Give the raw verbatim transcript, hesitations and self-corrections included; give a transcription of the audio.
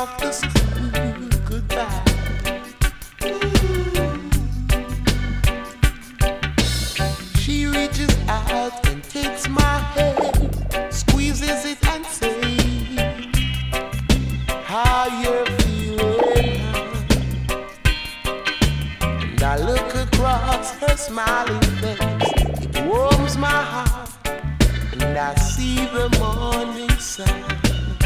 softest goodbye. She reaches out and takes my hand, squeezes it and says, how you feeling? And I look across her smiling face, it warms my heart, and I see the morning